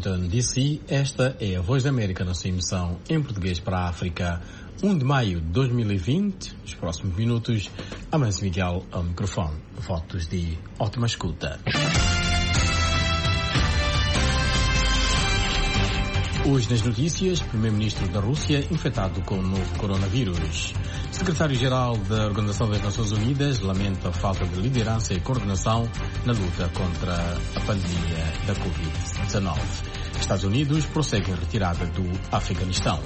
Washington, D.C., esta é a Voz da América na sua emissão em português para a África, 1 de maio de 2020. Nos próximos minutos, Amancio Miguel ao microfone. Votos de ótima escuta. Hoje nas notícias, Primeiro-Ministro da Rússia infectado com o novo coronavírus. Secretário-Geral da Organização das Nações Unidas lamenta a falta de liderança e coordenação na luta contra a pandemia da Covid-19. Estados Unidos prosseguem a retirada do Afeganistão.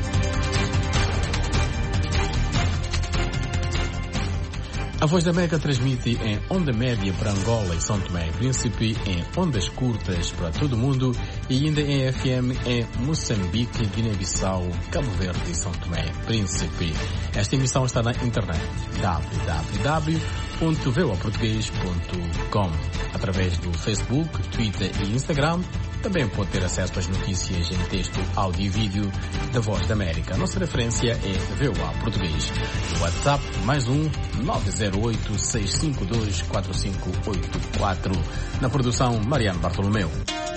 A Voz da América transmite em onda média para Angola e São Tomé e Príncipe, em ondas curtas para todo o mundo e ainda em FM em Moçambique, Guiné-Bissau, Cabo Verde e São Tomé e Príncipe. Esta emissão está na internet www.voaportugues.com. Através do Facebook, Twitter e Instagram, também pode ter acesso às notícias em texto, áudio e vídeo da Voz da América. Nossa referência é VOA Português. O WhatsApp +1 908-652-4584. Na produção, Mariano Bartolomeu.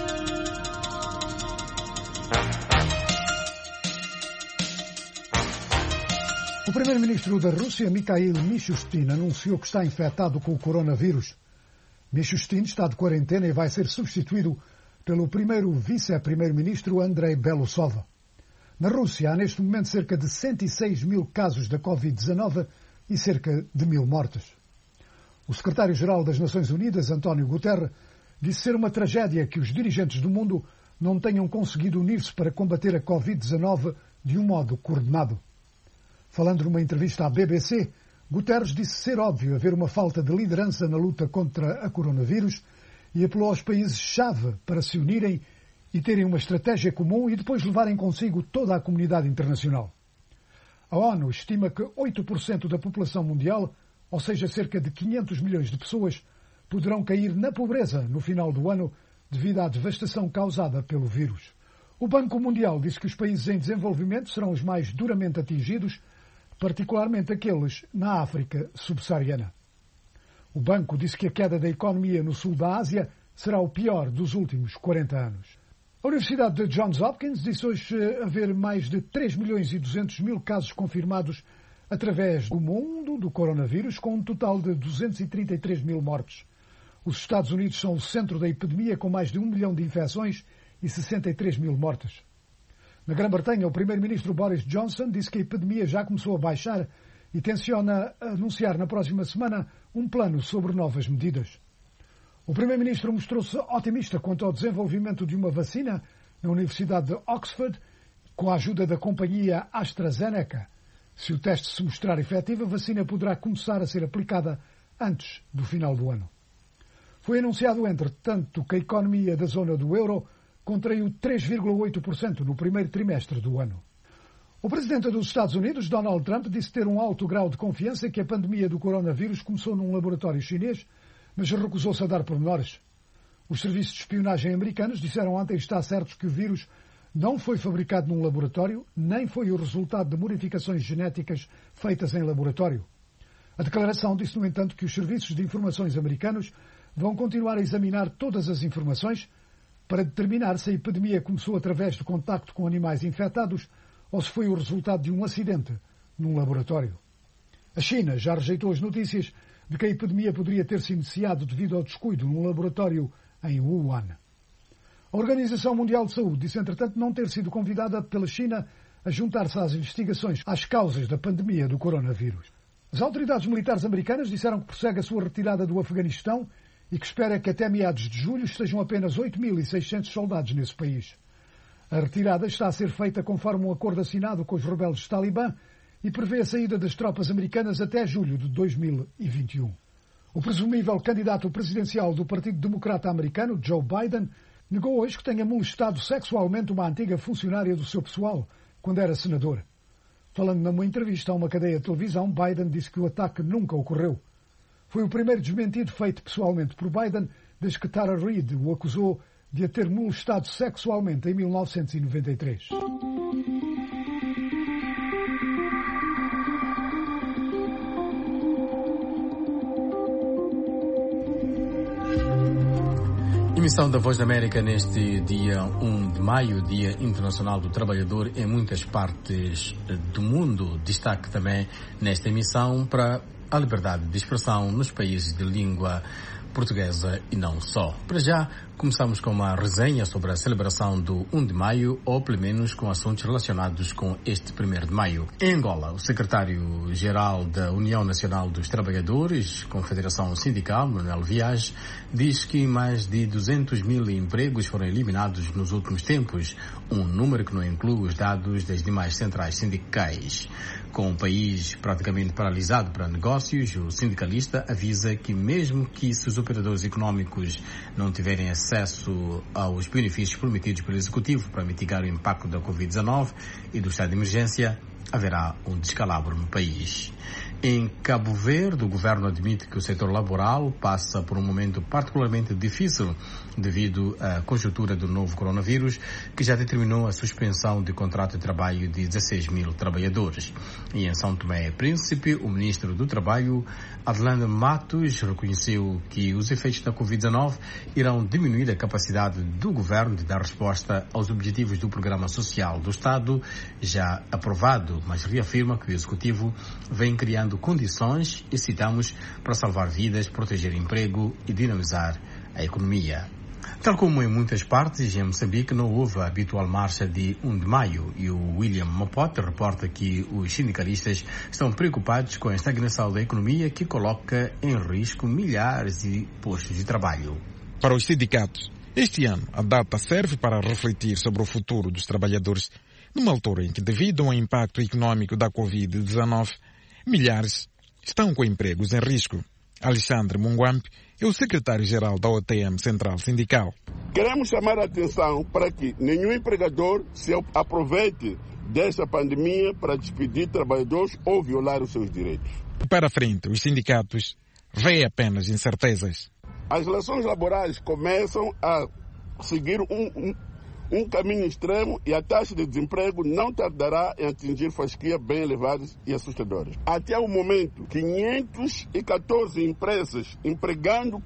O primeiro-ministro da Rússia, Mikhail Mishustin, anunciou que está infectado com o coronavírus. Mishustin está de quarentena e vai ser substituído pelo primeiro vice-primeiro-ministro Andrei Belousov. Na Rússia há neste momento cerca de 106 mil casos da Covid-19 e cerca de 1000 mortes. O secretário-geral das Nações Unidas, António Guterres, disse ser uma tragédia que os dirigentes do mundo não tenham conseguido unir-se para combater a Covid-19 de um modo coordenado. Falando numa entrevista à BBC, Guterres disse ser óbvio haver uma falta de liderança na luta contra a coronavírus e apelou aos países-chave para se unirem e terem uma estratégia comum e depois levarem consigo toda a comunidade internacional. A ONU estima que 8% da população mundial, ou seja, cerca de 500 milhões de pessoas, poderão cair na pobreza no final do ano devido à devastação causada pelo vírus. O Banco Mundial diz que os países em desenvolvimento serão os mais duramente atingidos, particularmente aqueles na África subsaariana. O banco disse que a queda da economia no sul da Ásia será o pior dos últimos 40 anos. A Universidade de Johns Hopkins disse hoje haver mais de 3 milhões e 200 mil casos confirmados através do mundo do coronavírus, com um total de 233 mil mortes. Os Estados Unidos são o centro da epidemia, com mais de 1 milhão de infecções e 63 mil mortes. Na Grã-Bretanha, o primeiro-ministro Boris Johnson disse que a epidemia já começou a baixar e tenciona anunciar na próxima semana um plano sobre novas medidas. O primeiro-ministro mostrou-se otimista quanto ao desenvolvimento de uma vacina na Universidade de Oxford, com a ajuda da companhia AstraZeneca. Se o teste se mostrar efetivo, a vacina poderá começar a ser aplicada antes do final do ano. Foi anunciado, entretanto, que a economia da zona do euro contraiu 3,8% no primeiro trimestre do ano. O presidente dos Estados Unidos, Donald Trump, disse ter um alto grau de confiança que a pandemia do coronavírus começou num laboratório chinês, mas recusou-se a dar pormenores. Os serviços de espionagem americanos disseram ontem estar certos que o vírus não foi fabricado num laboratório, nem foi o resultado de modificações genéticas feitas em laboratório. A declaração disse, no entanto, que os serviços de informações americanos vão continuar a examinar todas as informações para determinar se a epidemia começou através do contacto com animais infectados ou se foi o resultado de um acidente num laboratório. A China já rejeitou as notícias de que a epidemia poderia ter-se iniciado devido ao descuido num laboratório em Wuhan. A Organização Mundial de Saúde disse, entretanto, não ter sido convidada pela China a juntar-se às investigações às causas da pandemia do coronavírus. As autoridades militares americanas disseram que prossegue a sua retirada do Afeganistão e que espera que até meados de julho estejam apenas 8.600 soldados nesse país. A retirada está a ser feita conforme um acordo assinado com os rebeldes Talibã e prevê a saída das tropas americanas até julho de 2021. O presumível candidato presidencial do Partido Democrata Americano, Joe Biden, negou hoje que tenha molestado sexualmente uma antiga funcionária do seu pessoal quando era senador. Falando numa entrevista a uma cadeia de televisão, Biden disse que o ataque nunca ocorreu. Foi o primeiro desmentido feito pessoalmente por Biden desde que Tara Reid o acusou de a ter molestado sexualmente em 1993. Emissão da Voz da América neste dia 1 de maio, Dia Internacional do Trabalhador, em muitas partes do mundo. Destaque também nesta emissão para a liberdade de expressão nos países de língua portuguesa e não só. Para já, começamos com uma resenha sobre a celebração do 1 de maio, ou pelo menos com assuntos relacionados com este 1º de maio. Em Angola, o secretário-geral da União Nacional dos Trabalhadores, Confederação Sindical, Manuel Viage, diz que mais de 200 mil empregos foram eliminados nos últimos tempos, um número que não inclui os dados das demais centrais sindicais. Com o país praticamente paralisado para negócios, o sindicalista avisa que mesmo que se os operadores econômicos não tiverem acesso aos benefícios prometidos pelo Executivo para mitigar o impacto da Covid-19 e do estado de emergência, haverá um descalabro no país. Em Cabo Verde, o governo admite que o setor laboral passa por um momento particularmente difícil devido à conjuntura do novo coronavírus, que já determinou a suspensão de contrato de trabalho de 16 mil trabalhadores. E em São Tomé e Príncipe, o ministro do Trabalho, Adelano Matos, reconheceu que os efeitos da Covid-19 irão diminuir a capacidade do governo de dar resposta aos objetivos do Programa Social do Estado, já aprovado, mas reafirma que o Executivo vem criando condições, e citamos, para salvar vidas, proteger emprego e dinamizar a economia. Tal como em muitas partes, em Moçambique não houve a habitual marcha de 1 de maio e o William Mapote reporta que os sindicalistas estão preocupados com a estagnação da economia que coloca em risco milhares de postos de trabalho. Para os sindicatos, este ano a data serve para refletir sobre o futuro dos trabalhadores, numa altura em que, devido ao impacto econômico da Covid-19, milhares estão com empregos em risco. Alexandre Munguampe é o secretário-geral da OTM Central Sindical. Queremos chamar a atenção para que nenhum empregador se aproveite desta pandemia para despedir trabalhadores ou violar os seus direitos. Para a frente, os sindicatos veem apenas incertezas. As relações laborais começam a seguir um caminho extremo e a taxa de desemprego não tardará em atingir fasquias bem elevadas e assustadoras. Até o momento, 514 empresas empregando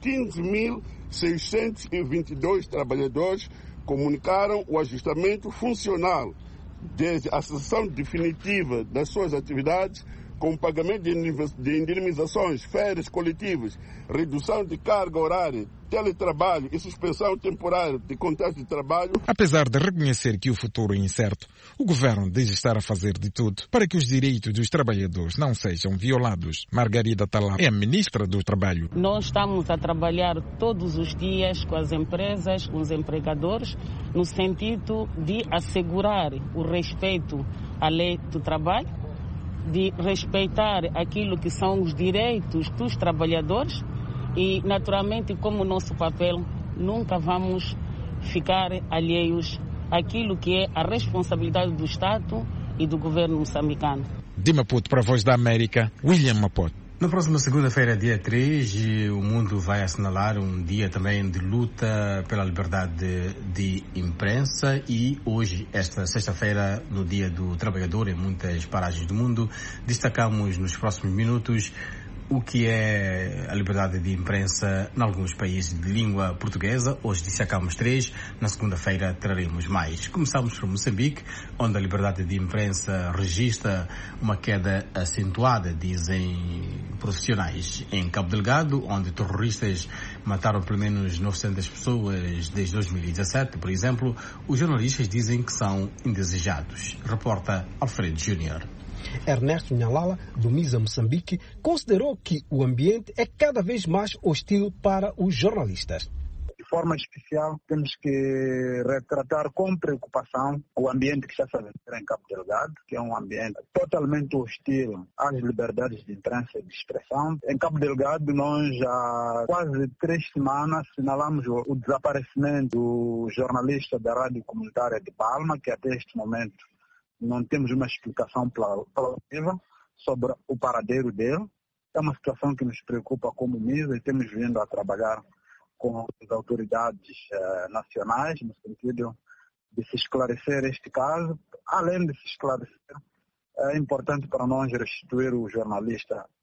15.622 trabalhadores comunicaram o ajustamento funcional desde a cessação definitiva das suas atividades, com pagamento de indenizações, férias coletivas, redução de carga horária, teletrabalho e suspensão temporária de contratos de trabalho. Apesar de reconhecer que o futuro é incerto, o governo diz estar a fazer de tudo para que os direitos dos trabalhadores não sejam violados. Margarida Talá é a ministra do Trabalho. Nós estamos a trabalhar todos os dias com as empresas, com os empregadores, no sentido de assegurar o respeito à lei do trabalho, de respeitar aquilo que são os direitos dos trabalhadores e, naturalmente, como o nosso papel, nunca vamos ficar alheios àquilo que é a responsabilidade do Estado e do governo moçambicano. De Maputo para a Voz da América, William Mapote. Na próxima segunda-feira, dia 3, o mundo vai assinalar um dia também de luta pela liberdade de imprensa e hoje, esta sexta-feira, no Dia do Trabalhador, em muitas paragens do mundo, destacamos nos próximos minutos o que é a liberdade de imprensa em alguns países de língua portuguesa. Hoje destacamos 3, na segunda-feira traremos mais. Começamos por Moçambique, onde a liberdade de imprensa registra uma queda acentuada, dizem profissionais. Em Cabo Delgado, onde terroristas mataram pelo menos 900 pessoas desde 2017, por exemplo, os jornalistas dizem que são indesejados. Reporta Alfredo Júnior. Ernesto Nhalala, do MISA Moçambique, considerou que o ambiente é cada vez mais hostil para os jornalistas. De forma especial, temos que retratar com preocupação o ambiente que está se aventura em Cabo Delgado, que é um ambiente totalmente hostil às liberdades de imprensa e de expressão. Em Cabo Delgado, nós há quase 3 semanas assinalamos o desaparecimento do jornalista da Rádio Comunitária de Palma, que até este momento não temos uma explicação plausível sobre o paradeiro dele. É uma situação que nos preocupa como MISA e temos vindo a trabalhar com as autoridades nacionais no sentido de se esclarecer este caso. Além de se esclarecer, é importante para nós restituir o jornalista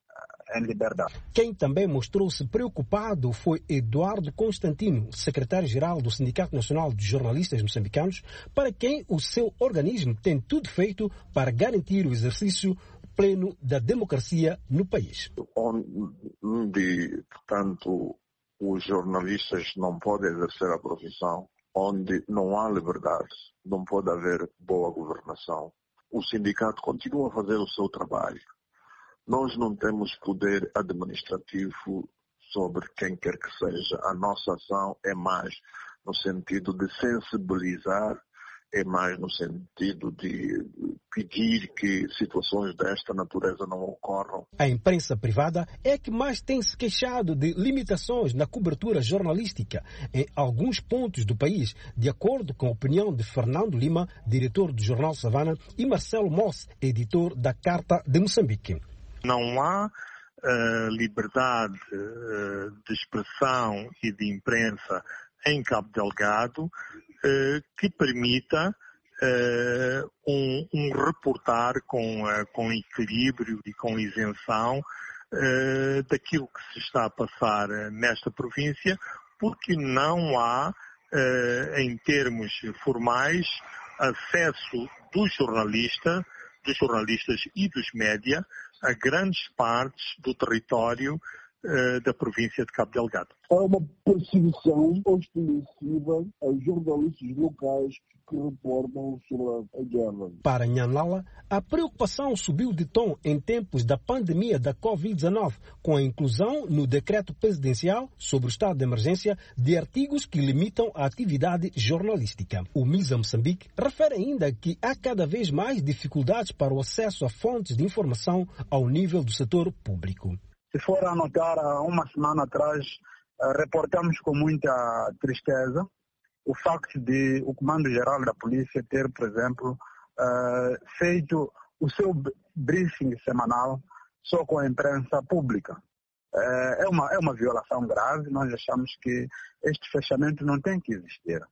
em liberdade. Quem também mostrou-se preocupado foi Eduardo Constantino, secretário-geral do Sindicato Nacional de Jornalistas Moçambicanos, para quem o seu organismo tem tudo feito para garantir o exercício pleno da democracia no país. Onde, portanto, os jornalistas não podem exercer a profissão, onde não há liberdade, não pode haver boa governação. O sindicato continua a fazer o seu trabalho. Nós não temos poder administrativo sobre quem quer que seja. A nossa ação é mais no sentido de sensibilizar, é mais no sentido de pedir que situações desta natureza não ocorram. A imprensa privada é que mais tem se queixado de limitações na cobertura jornalística em alguns pontos do país, de acordo com a opinião de Fernando Lima, diretor do Jornal Savana, e Marcelo Moss, editor da Carta de Moçambique. Não há liberdade de expressão e de imprensa em Cabo Delgado que permita um reportar com equilíbrio e com isenção daquilo que se está a passar nesta província, porque não há, em termos formais, acesso dos jornalistas e dos média a grandes partes do território da província de Cabo Delgado. Há uma perseguição ostensiva aos jornalistas locais que reportam sobre a guerra. Para Nhanlala, a preocupação subiu de tom em tempos da pandemia da Covid-19, com a inclusão no decreto presidencial sobre o estado de emergência de artigos que limitam a atividade jornalística. O MISA Moçambique refere ainda que há cada vez mais dificuldades para o acesso a fontes de informação ao nível do setor público. Se for a notar, há uma semana atrás, reportamos com muita tristeza o facto de o Comando-Geral da Polícia ter, por exemplo, feito o seu briefing semanal só com a imprensa pública. É uma violação grave. Nós achamos que este fechamento não tem que existir.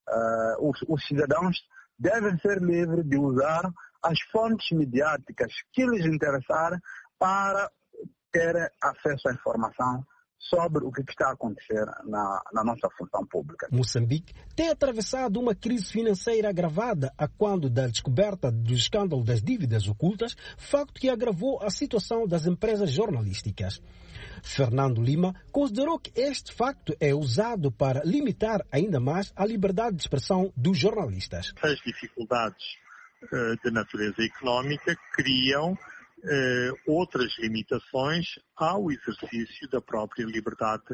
Os cidadãos devem ser livres de usar as fontes midiáticas que lhes interessarem para ter acesso à informação sobre o que está a acontecer na nossa função pública. Moçambique tem atravessado uma crise financeira agravada a quando da descoberta do escândalo das dívidas ocultas, facto que agravou a situação das empresas jornalísticas. Fernando Lima considerou que este facto é usado para limitar ainda mais a liberdade de expressão dos jornalistas. As dificuldades de natureza económica criam outras limitações ao exercício da própria liberdade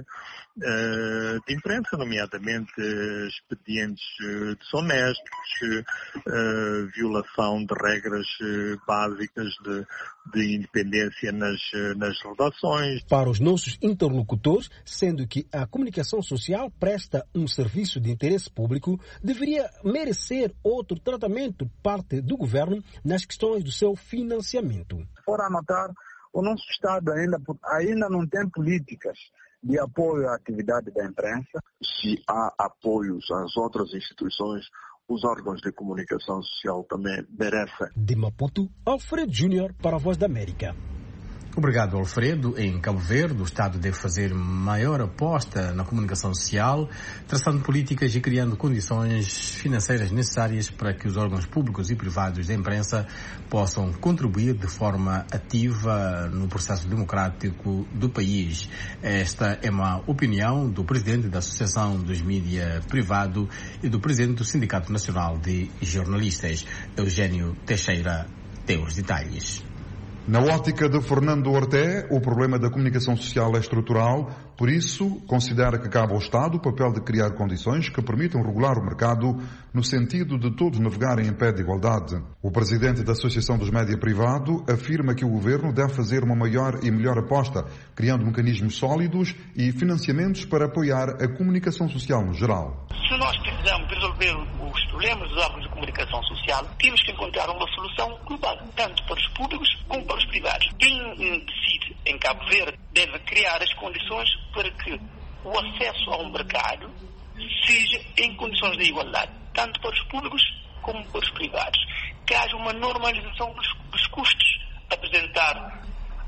de imprensa, nomeadamente expedientes desonestos, violação de regras básicas de independência nas redações. Para os nossos interlocutores, sendo que a comunicação social presta um serviço de interesse público, deveria merecer outro tratamento por parte do governo nas questões do seu financiamento. For anotar, o nosso Estado ainda não tem políticas de apoio à atividade da imprensa. Se há apoios às outras instituições, os órgãos de comunicação social também merecem. De Maputo, Alfredo Júnior para a Voz da América. Obrigado, Alfredo. Em Cabo Verde, o Estado deve fazer maior aposta na comunicação social, traçando políticas e criando condições financeiras necessárias para que os órgãos públicos e privados da imprensa possam contribuir de forma ativa no processo democrático do país. Esta é uma opinião do presidente da Associação dos Mídia Privado e do presidente do Sindicato Nacional de Jornalistas. Eugênio Teixeira tem os detalhes. Na ótica de Fernando Orté, o problema da comunicação social é estrutural, por isso considera que cabe ao Estado o papel de criar condições que permitam regular o mercado no sentido de todos navegarem em pé de igualdade. O presidente da Associação dos Média Privado afirma que o Governo deve fazer uma maior e melhor aposta, criando mecanismos sólidos e financiamentos para apoiar a comunicação social no geral. Se nós precisamos resolver os problemas dos órgãos de comunicação social, temos que encontrar uma solução global, tanto para os públicos como para os privados. Quem decide em Cabo Verde deve criar as condições para que o acesso ao mercado seja em condições de igualdade, tanto para os públicos como para os privados. Que haja uma normalização dos custos. Apresentar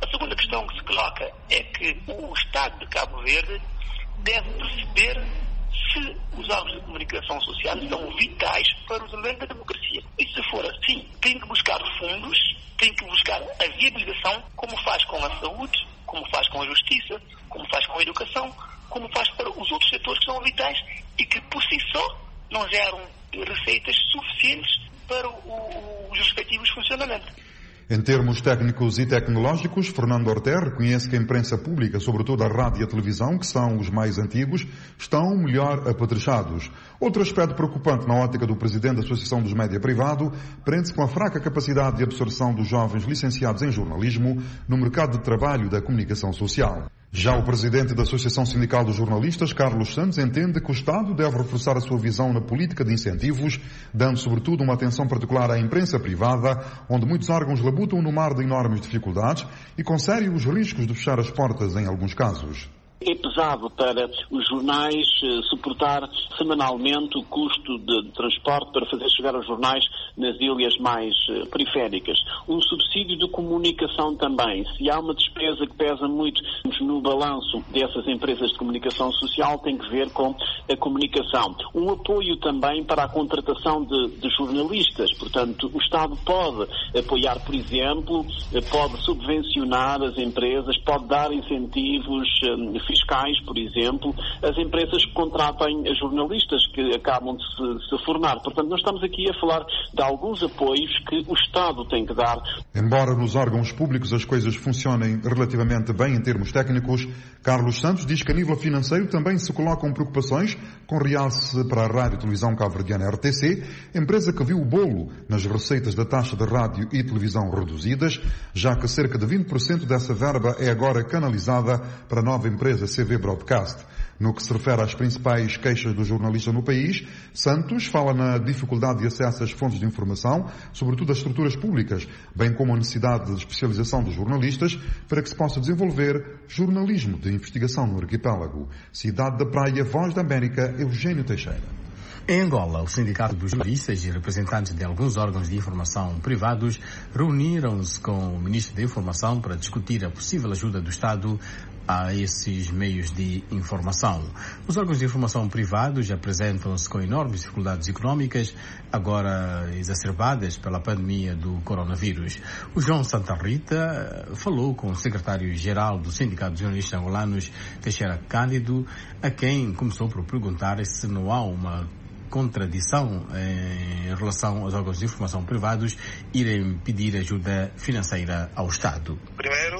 A segunda questão que se coloca é que o Estado de Cabo Verde deve perceber se os órgãos de comunicação social são vitais para o desenvolvimento da democracia. E se for assim, tem que buscar fundos, tem que buscar a viabilização, como faz com a saúde, como faz com a justiça, como faz com a educação, como faz para os outros setores que são vitais e que por si só não geram receitas suficientes para os respectivos funcionamentos. Em termos técnicos e tecnológicos, Fernando Orté reconhece que a imprensa pública, sobretudo a rádio e a televisão, que são os mais antigos, estão melhor apetrechados. Outro aspecto preocupante na ótica do presidente da Associação dos Média Privado prende-se com a fraca capacidade de absorção dos jovens licenciados em jornalismo no mercado de trabalho da comunicação social. Já o presidente da Associação Sindical dos Jornalistas, Carlos Santos, entende que o Estado deve reforçar a sua visão na política de incentivos, dando sobretudo uma atenção particular à imprensa privada, onde muitos órgãos labutam no mar de enormes dificuldades e com sérios riscos de fechar as portas em alguns casos. É pesado para os jornais suportar semanalmente o custo de transporte para fazer chegar os jornais nas ilhas mais periféricas. Um subsídio de comunicação também. Se há uma despesa que pesa muito no balanço dessas empresas de comunicação social, tem que ver com a comunicação. Um apoio também para a contratação de jornalistas. Portanto, o Estado pode apoiar, por exemplo, pode subvencionar as empresas, pode dar incentivos fiscais, por exemplo, as empresas que contratem jornalistas que acabam de se formar. Portanto, nós estamos aqui a falar de alguns apoios que o Estado tem que dar. Embora nos órgãos públicos as coisas funcionem relativamente bem em termos técnicos, Carlos Santos diz que a nível financeiro também se colocam preocupações, com realce para a Rádio e Televisão Cabo-Verdiana RTC, empresa que viu o bolo nas receitas da taxa de rádio e televisão reduzidas, já que cerca de 20% dessa verba é agora canalizada para a nova empresa CV Broadcast. No que se refere às principais queixas do jornalista no país, Santos fala na dificuldade de acesso às fontes de informação, sobretudo às estruturas públicas, bem como a necessidade de especialização dos jornalistas para que se possa desenvolver jornalismo de investigação no arquipélago. Cidade da Praia, Voz da América, Eugênio Teixeira. Em Angola, o Sindicato dos Jornalistas e representantes de alguns órgãos de informação privados reuniram-se com o Ministro da Informação para discutir a possível ajuda do Estado a esses meios de informação. Os órgãos de informação privados apresentam-se com enormes dificuldades económicas, agora exacerbadas pela pandemia do coronavírus. O João Santa Rita falou com o secretário-geral do Sindicato dos Jornalistas Angolanos, Teixeira Cândido, a quem começou por perguntar se não há uma contradição em relação aos órgãos de informação privados irem pedir ajuda financeira ao Estado. Primeiro,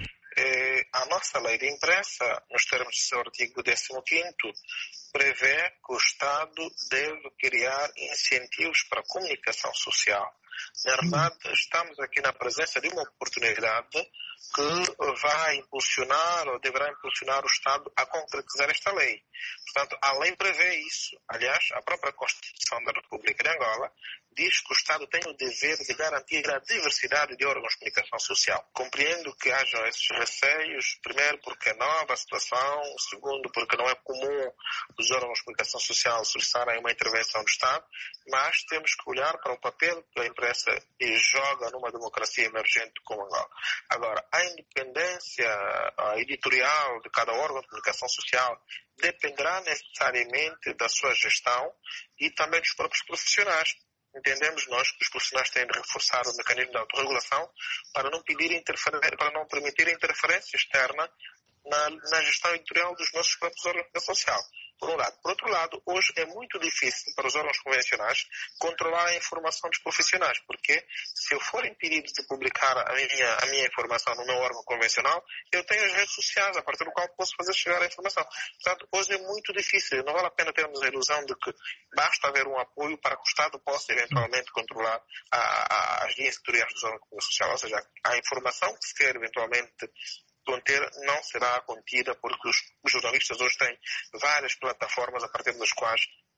a nossa lei de imprensa, nos termos do seu artigo 15º, prevê que o Estado deve criar incentivos para a comunicação social. Na verdade, estamos aqui na presença de uma oportunidade que vai impulsionar ou deverá impulsionar o Estado a concretizar esta lei. Portanto, a lei prevê isso. Aliás, a própria Constituição da República de Angola diz que o Estado tem o dever de garantir a diversidade de órgãos de comunicação social. Compreendo que hajam esses receios, primeiro porque é nova a situação, segundo porque não é comum os órgãos de comunicação social solicitarem uma intervenção do Estado, mas temos que olhar para o papel que a imprensa joga numa democracia emergente como Angola. Agora, a independência editorial de cada órgão de comunicação social dependerá necessariamente da sua gestão e também dos próprios profissionais. Entendemos nós que os profissionais têm de reforçar o mecanismo de autorregulação para não permitir interferência externa na gestão editorial dos nossos próprios órgãos de comunicação social. Por um lado. Por outro lado, hoje é muito difícil para os órgãos convencionais controlar a informação dos profissionais, porque se eu for impedido de publicar a minha informação no meu órgão convencional, eu tenho as redes sociais a partir do qual posso fazer chegar a informação. Portanto, hoje é muito difícil. Não vale a pena termos a ilusão de que basta haver um apoio para que o Estado possa eventualmente controlar as linhas editoriais dos órgãos de comunicação social. Ou seja, a informação que se quer eventualmente conter não será contida porque os jornalistas hoje têm várias plataformas a partir das quais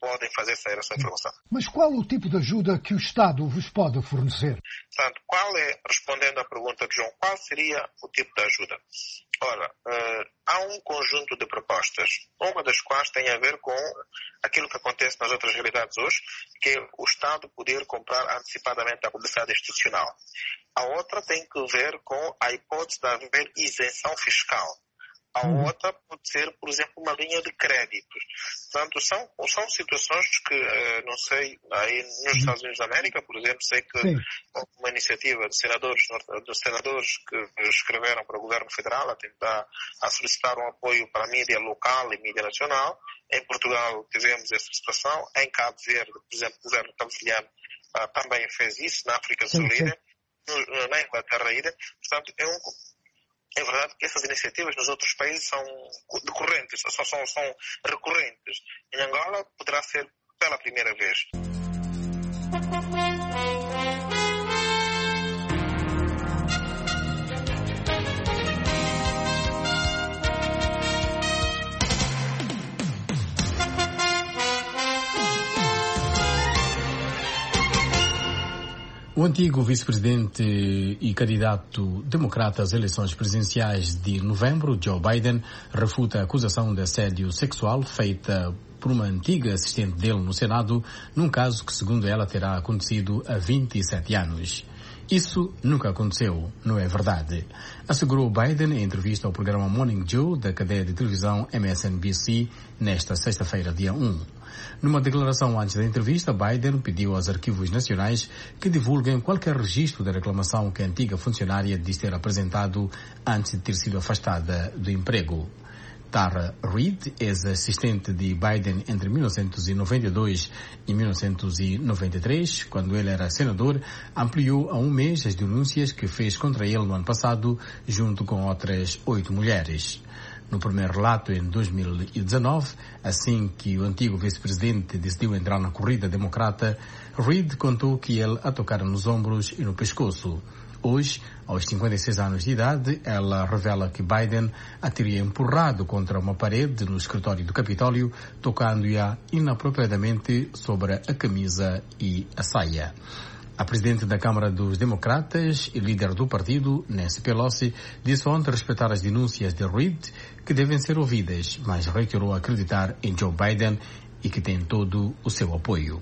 podem fazer sair essa informação. Mas qual o tipo de ajuda que o Estado vos pode fornecer? Portanto, respondendo à pergunta de João, qual seria o tipo de ajuda? Ora, há um conjunto de propostas, uma das quais tem a ver com aquilo que acontece nas outras realidades hoje, que é o Estado poder comprar antecipadamente a publicidade institucional. A outra tem que ver com a hipótese de haver isenção fiscal. A outra pode ser, por exemplo, uma linha de créditos. Portanto, são situações que, não sei, aí nos Estados Unidos da América, por exemplo, sei que houve uma iniciativa de senadores que escreveram para o governo federal a tentar solicitar um apoio para a mídia local e mídia nacional. Em Portugal tivemos essa situação. Em Cabo Verde, por exemplo, o governo cabo-verdiano também fez isso, na África do Sul, na Inglaterra ainda. Portanto, é verdade que essas iniciativas nos outros países são decorrentes, são recorrentes. Em Angola poderá ser pela primeira vez. O antigo vice-presidente e candidato democrata às eleições presidenciais de novembro, Joe Biden, refuta a acusação de assédio sexual feita por uma antiga assistente dele no Senado, num caso que, segundo ela, terá acontecido há 27 anos. Isso nunca aconteceu, não é verdade, assegurou Biden em entrevista ao programa Morning Joe da cadeia de televisão MSNBC nesta sexta-feira, dia 1. Numa declaração antes da entrevista, Biden pediu aos arquivos nacionais que divulguem qualquer registro da reclamação que a antiga funcionária diz ter apresentado antes de ter sido afastada do emprego. Tara Reid, ex-assistente de Biden entre 1992 e 1993, quando ele era senador, ampliou a um mês as denúncias que fez contra ele no ano passado, junto com outras 8 mulheres. No primeiro relato, em 2019, assim que o antigo vice-presidente decidiu entrar na corrida democrata, Reid contou que ele a tocara nos ombros e no pescoço. Hoje, aos 56 anos de idade, ela revela que Biden a teria empurrado contra uma parede no escritório do Capitólio, tocando-a inapropriadamente sobre a camisa e a saia. A presidente da Câmara dos Democratas e líder do partido, Nancy Pelosi, disse ontem respeitar as denúncias de Reid, que devem ser ouvidas, mas reiterou acreditar em Joe Biden e que tem todo o seu apoio.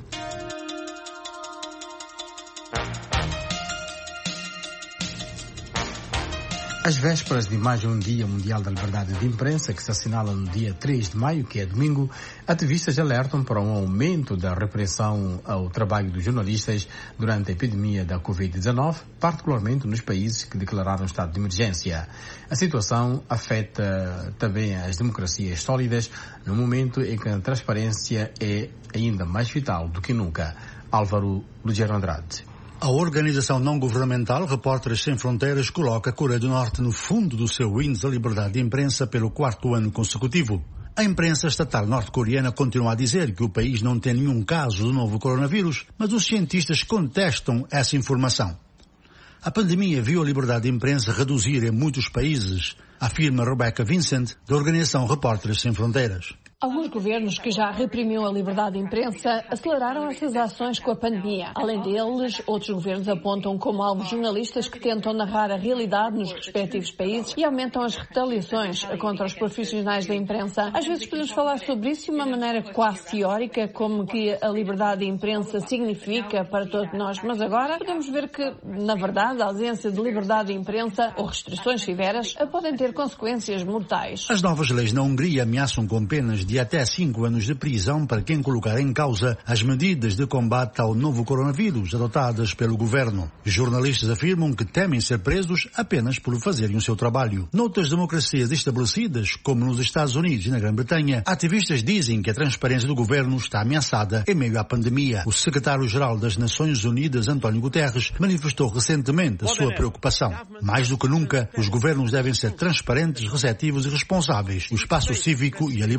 Às vésperas de mais um Dia Mundial da Liberdade de Imprensa, que se assinala no dia 3 de maio, que é domingo, ativistas alertam para um aumento da repressão ao trabalho dos jornalistas durante a epidemia da Covid-19, particularmente nos países que declararam estado de emergência. A situação afeta também as democracias sólidas, no momento em que a transparência é ainda mais vital do que nunca. Álvaro Lugero Andrade. A organização não-governamental Repórteres Sem Fronteiras coloca a Coreia do Norte no fundo do seu índice da liberdade de imprensa pelo 4º ano consecutivo. A imprensa estatal norte-coreana continua a dizer que o país não tem nenhum caso do novo coronavírus, mas os cientistas contestam essa informação. A pandemia viu a liberdade de imprensa reduzir em muitos países, afirma Rebecca Vincent, da organização Repórteres Sem Fronteiras. Alguns governos que já reprimiam a liberdade de imprensa aceleraram essas ações com a pandemia. Além deles, outros governos apontam como alvo jornalistas que tentam narrar a realidade nos respectivos países e aumentam as retaliações contra os profissionais da imprensa. Às vezes podemos falar sobre isso de uma maneira quase teórica, como que a liberdade de imprensa significa para todos nós, mas agora podemos ver que, na verdade, a ausência de liberdade de imprensa ou restrições severas podem ter consequências mortais. As novas leis na Hungria ameaçam com penas de até 5 anos de prisão para quem colocar em causa as medidas de combate ao novo coronavírus adotadas pelo governo. Jornalistas afirmam que temem ser presos apenas por fazerem o seu trabalho. Noutras democracias estabelecidas, como nos Estados Unidos e na Grã-Bretanha, ativistas dizem que a transparência do governo está ameaçada em meio à pandemia. O secretário-geral das Nações Unidas, António Guterres, manifestou recentemente a sua preocupação. Mais do que nunca, os governos devem ser transparentes, receptivos e responsáveis. O espaço cívico e a liberdade de imprensa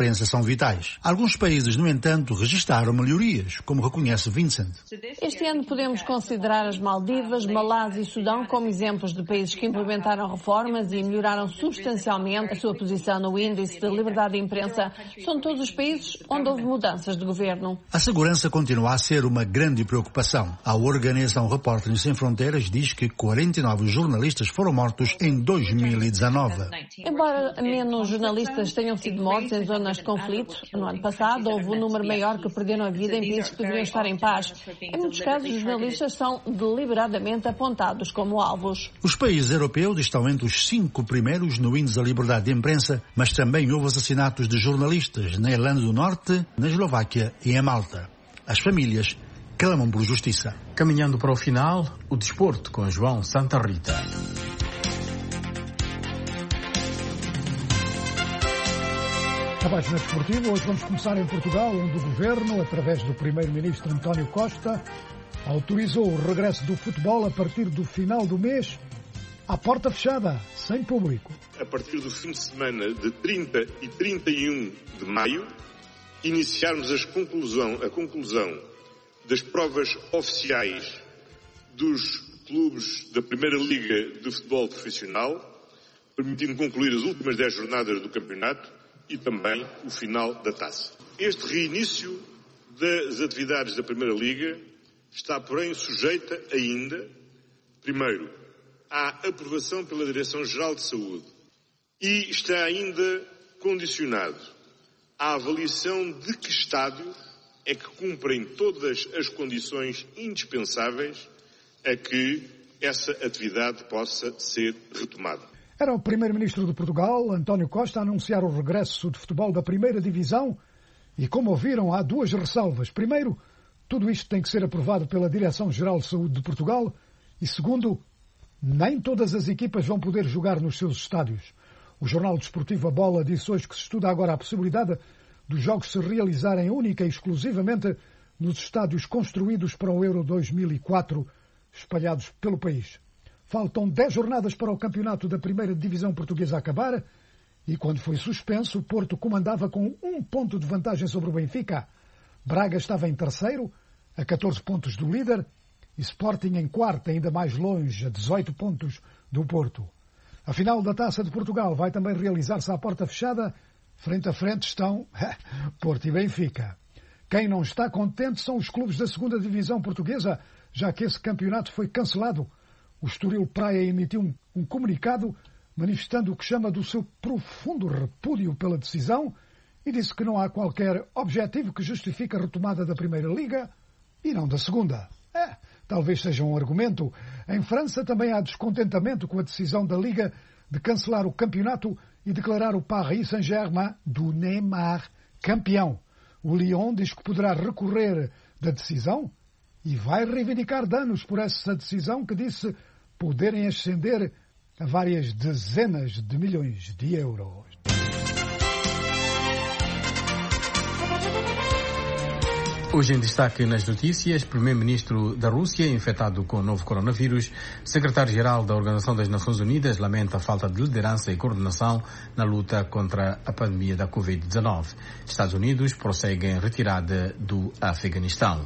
imprensa são vitais. Alguns países, no entanto, registaram melhorias, como reconhece Vincent. Este ano podemos considerar as Maldivas, Malásia e Sudão como exemplos de países que implementaram reformas e melhoraram substancialmente a sua posição no índice de liberdade de imprensa. São todos os países onde houve mudanças de governo. A segurança continua a ser uma grande preocupação. A organização Repórteres Sem Fronteiras diz que 49 jornalistas foram mortos em 2019. Embora menos jornalistas tenham sido mortos em zonas de conflito, no ano passado houve um número maior que perderam a vida em países que deveriam estar em paz. Em muitos casos, os jornalistas são deliberadamente apontados como alvos. Os países europeus estão entre os 5 primeiros no índice da liberdade de imprensa, mas também houve assassinatos de jornalistas na Irlanda do Norte, na Eslováquia e em Malta. As famílias clamam por justiça. Caminhando para o final, o desporto com João Santa Rita. A página desportiva, hoje vamos começar em Portugal, onde o Governo, através do Primeiro-Ministro António Costa, autorizou o regresso do futebol a partir do final do mês, à porta fechada, sem público. A partir do fim de semana de 30 e 31 de maio, iniciarmos a conclusão das provas oficiais dos clubes da Primeira Liga de Futebol Profissional, permitindo concluir as últimas 10 jornadas do campeonato e também o final da taça. Este reinício das atividades da Primeira Liga está, porém, sujeita ainda, primeiro, à aprovação pela Direção-Geral de Saúde e está ainda condicionado à avaliação de que estádios é que cumprem todas as condições indispensáveis a que essa atividade possa ser retomada. Era o Primeiro-Ministro de Portugal, António Costa, a anunciar o regresso de futebol da Primeira Divisão e, como ouviram, há duas ressalvas. Primeiro, tudo isto tem que ser aprovado pela Direção-Geral de Saúde de Portugal e, segundo, nem todas as equipas vão poder jogar nos seus estádios. O jornal desportivo A Bola disse hoje que se estuda agora a possibilidade dos jogos se realizarem única e exclusivamente nos estádios construídos para o Euro 2004, espalhados pelo país. Faltam 10 jornadas para o campeonato da Primeira Divisão Portuguesa acabar e, quando foi suspenso, o Porto comandava com 1 ponto de vantagem sobre o Benfica. Braga estava em terceiro, a 14 pontos do líder, e Sporting em quarto, ainda mais longe, a 18 pontos do Porto. A final da Taça de Portugal vai também realizar-se à porta fechada. Frente a frente estão Porto e Benfica. Quem não está contente são os clubes da segunda Divisão Portuguesa, já que esse campeonato foi cancelado. O Estoril Praia emitiu um comunicado manifestando o que chama do seu profundo repúdio pela decisão e disse que não há qualquer objetivo que justifique a retomada da Primeira Liga e não da Segunda. Talvez seja um argumento. Em França também há descontentamento com a decisão da Liga de cancelar o campeonato e declarar o Paris Saint-Germain do Neymar campeão. O Lyon diz que poderá recorrer da decisão e vai reivindicar danos por essa decisão que disse poderem ascender a várias dezenas de milhões de euros. Hoje em destaque nas notícias, Primeiro-Ministro da Rússia infectado com o novo coronavírus, Secretário-Geral da Organização das Nações Unidas lamenta a falta de liderança e coordenação na luta contra a pandemia da Covid-19. Estados Unidos prosseguem retirada do Afeganistão.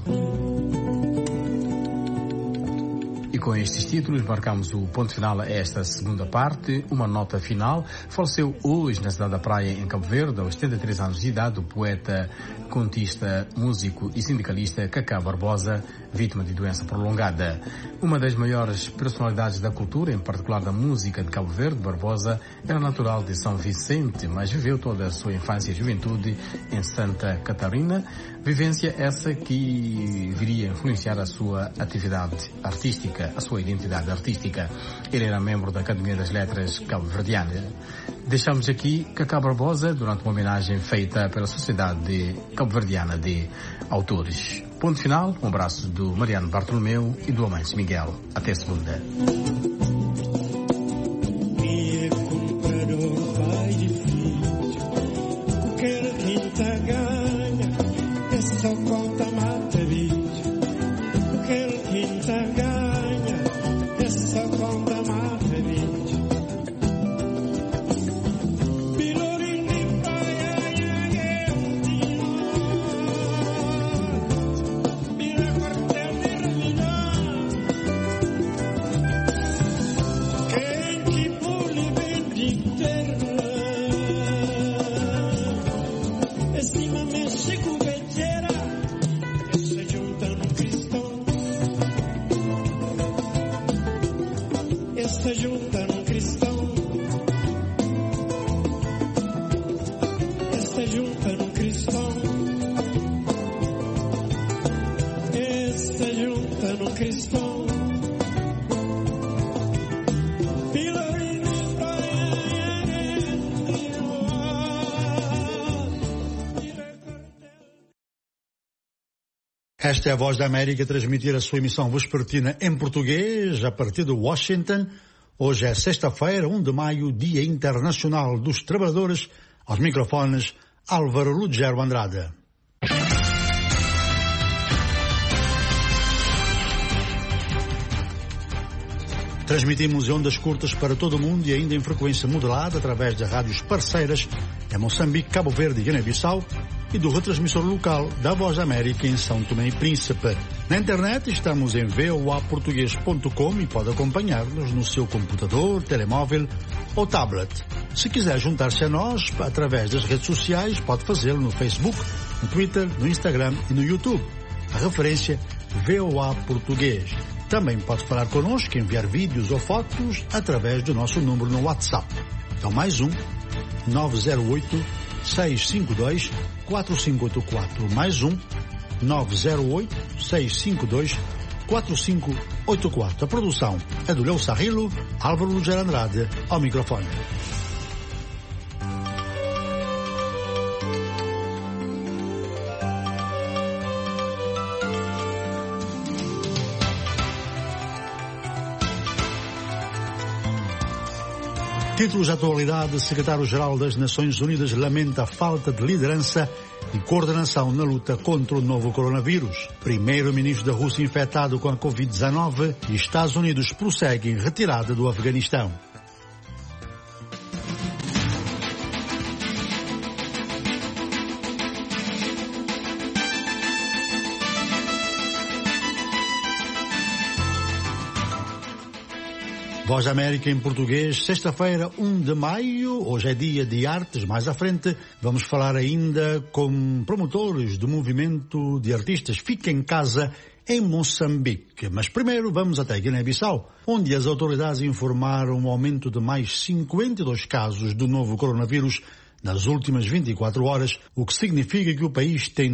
E com estes títulos marcamos o ponto final a esta segunda parte. Uma nota final. Faleceu hoje na cidade da Praia, em Cabo Verde, aos 73 anos de idade, o poeta, contista, músico e sindicalista Cacá Barbosa, vítima de doença prolongada. Uma das maiores personalidades da cultura, em particular da música de Cabo Verde, Barbosa era natural de São Vicente, mas viveu toda a sua infância e juventude em Santa Catarina, vivência essa que viria a influenciar a sua atividade artística, a sua identidade artística. Ele era membro da Academia das Letras Cabo-Verdiana. Deixamos aqui Cacá Barbosa durante uma homenagem feita pela Sociedade Cabo-Verdiana de Autores. Ponto final, um abraço do Mariano Bartolomeu e do Amâncio Miguel. Até segunda. Bilori ni praia, Esta junta num cristão, esta junta num cristão, esta junta num cristão. Esta é a Voz da América a transmitir a sua emissão vespertina em português a partir de Washington. Hoje é sexta-feira, 1 de maio, Dia Internacional dos Trabalhadores. Aos microfones, Álvaro Lugero Andrade. Transmitimos em ondas curtas para todo o mundo e ainda em frequência modulada através de rádios parceiras em Moçambique, Cabo Verde e Guiné-Bissau e do retransmissor local da Voz da América em São Tomé e Príncipe. Na internet estamos em voaportugues.com e pode acompanhar-nos no seu computador, telemóvel ou tablet. Se quiser juntar-se a nós através das redes sociais, pode fazê-lo no Facebook, no Twitter, no Instagram e no YouTube. A referência VOA Português. Também pode falar connosco, enviar vídeos ou fotos através do nosso número no WhatsApp. Então mais 908-652-4584. Mais 908-652-4584. A produção é do Leo Sarrilo, Álvaro Lugero Andrade ao microfone. Títulos de atualidade: Secretário-Geral das Nações Unidas lamenta a falta de liderança e coordenação na luta contra o novo coronavírus. Primeiro-ministro da Rússia infectado com a Covid-19 e Estados Unidos prosseguem retirada do Afeganistão. Voz da América em português, sexta-feira, 1 de maio, hoje é dia de artes. Mais à frente vamos falar ainda com promotores do movimento de artistas Fica em Casa em Moçambique. Mas primeiro vamos até Guiné-Bissau, onde as autoridades informaram um aumento de mais 52 casos do novo coronavírus nas últimas 24 horas, o que significa que o país tem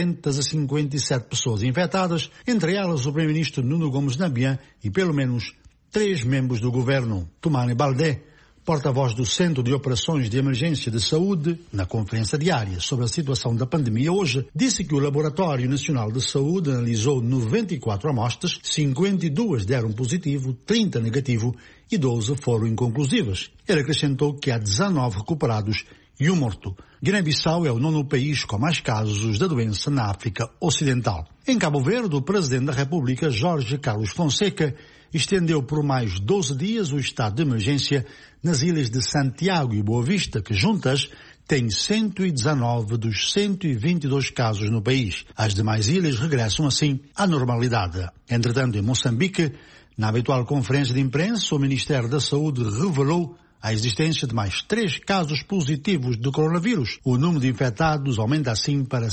257 pessoas infectadas, entre elas o primeiro-ministro Nuno Gomes Nabian e pelo menos 3 membros do governo. Toumani Baldé, porta-voz do Centro de Operações de Emergência de Saúde, na conferência diária sobre a situação da pandemia hoje, disse que o Laboratório Nacional de Saúde analisou 94 amostras, 52 deram positivo, 30 negativo e 12 foram inconclusivas. Ele acrescentou que há 19 recuperados e um morto. Guiné-Bissau é o 9º país com mais casos da doença na África Ocidental. Em Cabo Verde, o Presidente da República, Jorge Carlos Fonseca, estendeu por mais 12 dias o estado de emergência nas ilhas de Santiago e Boa Vista, que juntas têm 119 dos 122 casos no país. As demais ilhas regressam assim à normalidade. Entretanto, em Moçambique, na habitual conferência de imprensa, o Ministério da Saúde revelou a existência de mais 3 casos positivos de coronavírus. O número de infectados aumenta assim para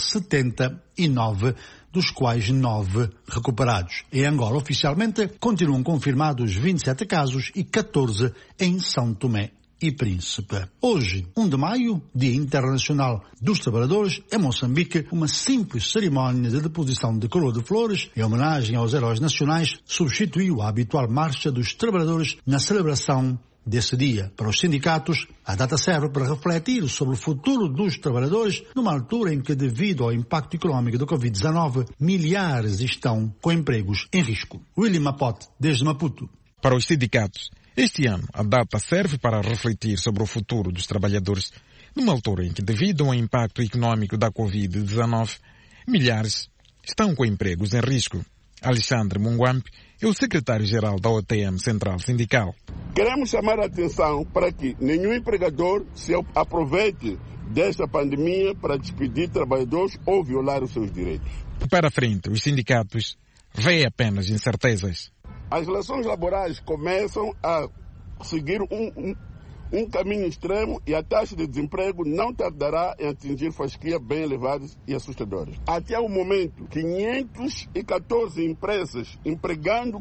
79, dos quais 9 recuperados. Em Angola, oficialmente, continuam confirmados 27 casos e 14 em São Tomé e Príncipe. Hoje, 1 de maio, Dia Internacional dos Trabalhadores, em Moçambique, uma simples cerimónia de deposição de coroa de flores em homenagem aos heróis nacionais substituiu a habitual marcha dos trabalhadores na celebração desse dia. Para os sindicatos, a data serve para refletir sobre o futuro dos trabalhadores numa altura em que, devido ao impacto econômico da Covid-19, milhares estão com empregos em risco. William Mapote, desde Maputo. Para os sindicatos, este ano a data serve para refletir sobre o futuro dos trabalhadores numa altura em que, devido ao impacto econômico da Covid-19, milhares estão com empregos em risco. Alexandre Munguampe é o secretário-geral da OTM Central Sindical. Queremos chamar a atenção para que nenhum empregador se aproveite desta pandemia para despedir trabalhadores ou violar os seus direitos. Para a frente, os sindicatos veem apenas incertezas. As relações laborais começam a seguir um caminho extremo e a taxa de desemprego não tardará em atingir fasquias bem elevadas e assustadoras. Até o momento, 514 empresas empregando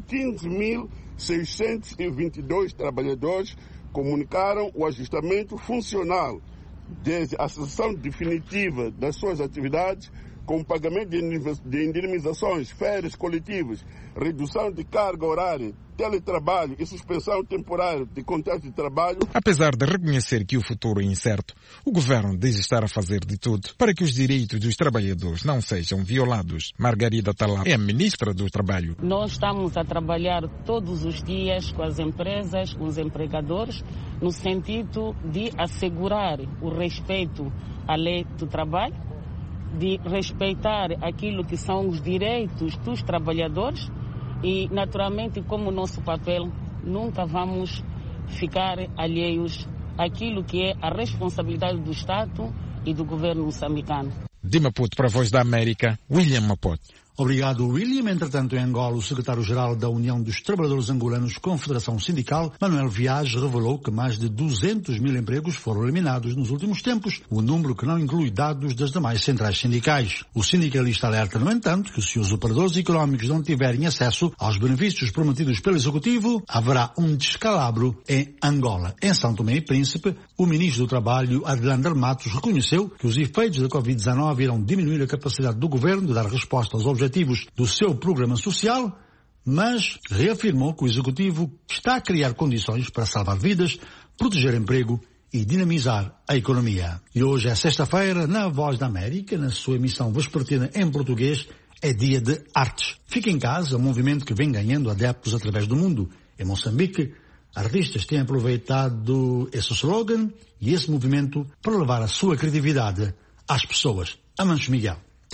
15.622 trabalhadores comunicaram o ajustamento funcional desde a cessação definitiva das suas atividades, com pagamento de indenizações, férias coletivas, redução de carga horária, teletrabalho e suspensão temporária de contratos de trabalho. Apesar de reconhecer que o futuro é incerto, o governo diz estar a fazer de tudo para que os direitos dos trabalhadores não sejam violados. Margarida Talá é a ministra do Trabalho. Nós estamos a trabalhar todos os dias com as empresas, com os empregadores, no sentido de assegurar o respeito à lei do trabalho, de respeitar aquilo que são os direitos dos trabalhadores e, naturalmente, como nosso papel, nunca vamos ficar alheios àquilo que é a responsabilidade do Estado e do governo moçambicano. De Maputo para a Voz da América, William Maputo. Obrigado, William. Entretanto, em Angola, o secretário-geral da União dos Trabalhadores Angolanos, Confederação Sindical, Manuel Viage, revelou que mais de 200 mil empregos foram eliminados nos últimos tempos, o número que não inclui dados das demais centrais sindicais. O sindicalista alerta, no entanto, que se os operadores económicos não tiverem acesso aos benefícios prometidos pelo Executivo, haverá um descalabro em Angola. Em São Tomé e Príncipe, o ministro do Trabalho, Adelander Matos, reconheceu que os efeitos da Covid-19 irão diminuir a capacidade do governo de dar resposta aos objetivos do seu programa social, mas reafirmou que o Executivo está a criar condições para salvar vidas, proteger emprego e dinamizar a economia. E hoje é sexta-feira, na Voz da América, na sua emissão vespertina em português, é dia de artes. Fica em casa, um movimento que vem ganhando adeptos através do mundo. Em Moçambique, artistas têm aproveitado esse slogan e esse movimento para levar a sua criatividade às pessoas. Amancho Miguel.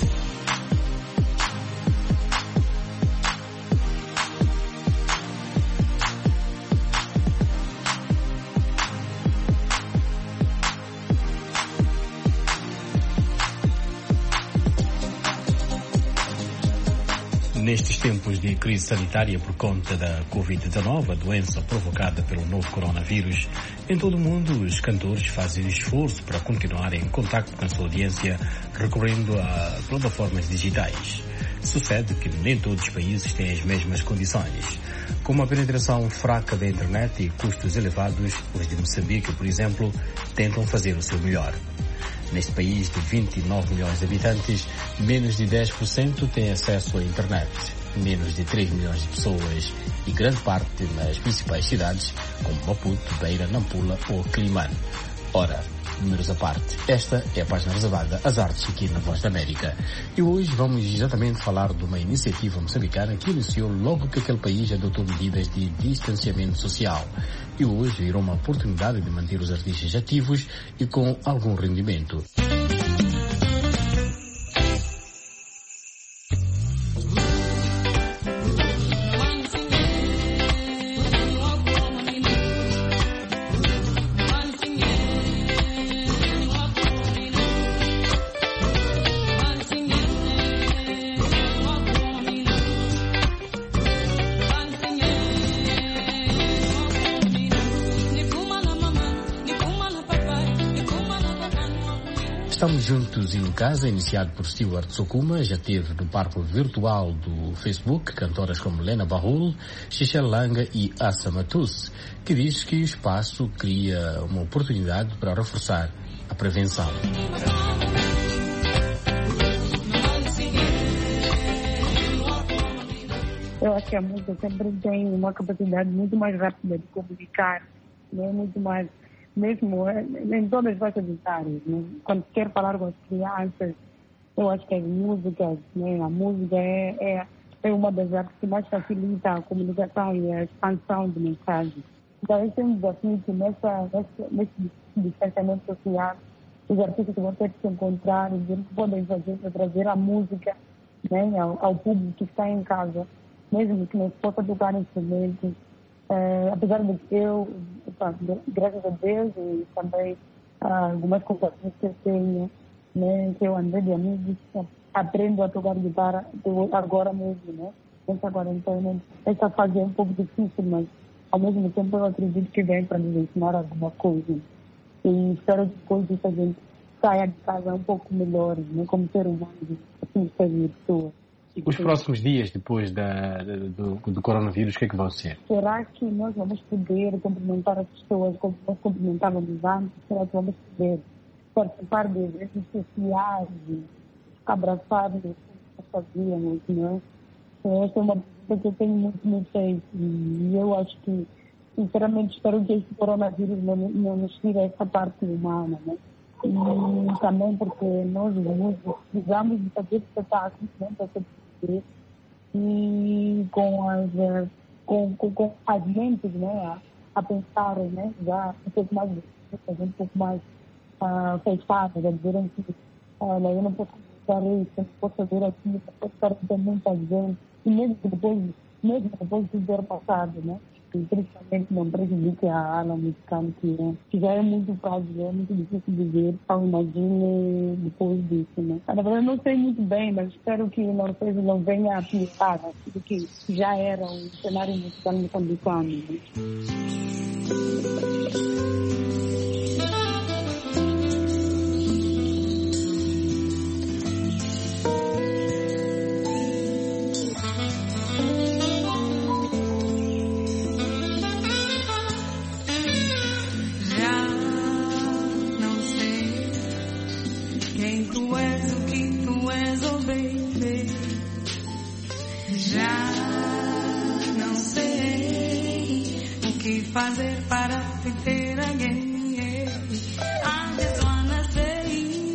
Nestes tempos de crise sanitária por conta da Covid-19, a doença provocada pelo novo coronavírus, em todo o mundo os cantores fazem esforço para continuar em contacto com a sua audiência, recorrendo a plataformas digitais. Sucede que nem todos os países têm as mesmas condições. Com uma penetração fraca da internet e custos elevados, os de Moçambique, por exemplo, tentam fazer o seu melhor. Neste país de 29 milhões de habitantes, menos de 10% têm acesso à internet. Menos de 3 milhões de pessoas e grande parte nas principais cidades, como Maputo, Beira, Nampula ou Quelimane. Ora, números à parte, esta é a página reservada às artes aqui na Voz da América. E hoje vamos exatamente falar de uma iniciativa moçambicana que iniciou logo que aquele país adotou medidas de distanciamento social. E hoje virou uma oportunidade de manter os artistas ativos e com algum rendimento. Estamos juntos em casa, iniciado por Stewart Sokuma, já teve no parque virtual do Facebook cantoras como Lena Bahul, Xichel Langa e Assa Matus, que diz que o espaço cria uma oportunidade para reforçar a prevenção. Eu acho que a música sempre tem uma capacidade muito mais rápida de comunicar, né? Muito mais, mesmo em todas as faixas etárias, né? Quando quer falar com as crianças, eu acho que as músicas, né? A música é uma das artes que mais facilita a comunicação e a expansão de mensagens. Então, esse é um desafio que nesse distanciamento social, os artistas vão ter que se encontrar e ver o que podem fazer para trazer a música, né? ao público que está em casa, mesmo que não se possa tocar instrumentos. Apesar de que eu, graças a Deus, e também algumas companhias que eu tenho, né, que eu andei de amigos, aprendo a tocar guitarra agora mesmo, né? Essa quarentena, essa fase é um pouco difícil, mas ao mesmo tempo eu acredito que vem para nos ensinar alguma coisa. E espero que depois disso a gente saia de casa um pouco melhor, né? Como ser humano, assim, ser pessoa. Os próximos dias, depois do coronavírus, o que é que vão ser? Será que nós vamos poder cumprimentar as pessoas como nós cumprimentávamos antes? Será que vamos poder participar de eventos sociais, abraçar-nos como nós fazíamos, não é? Essa é uma pergunta que eu tenho muito feito e eu acho que, sinceramente, espero que este coronavírus não nos tire essa parte humana, né? E também porque nós precisamos de fazer espetáculos, né? Para ser possível. E com as mentes, né? A pensar, né? Já um pouco mais, um pouco mais fechadas, a dizerem que olha, eu não posso fazer isso, eu não posso fazer aquilo, não posso fazer muita gente. E mesmo depois de ter passado, né? E principalmente não prejudique a ala musical, que já é muito frágil, é muito difícil de ver. Então imagine depois disso, né? Na verdade, eu não sei muito bem, mas espero que não venha a piorar, porque já era um cenário musical moçambicano, né? Fazer para te ter alguém. I just wanna say,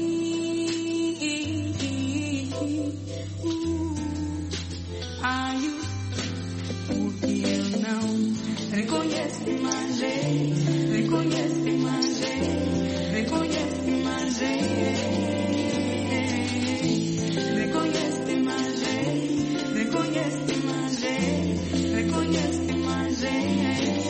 are you? Porque eu não reconheço mais jeito, reconheço mais jeito, reconheço mais jeito, reconheço mais jeito, reconheço mais jeito, reconheço mais jeito.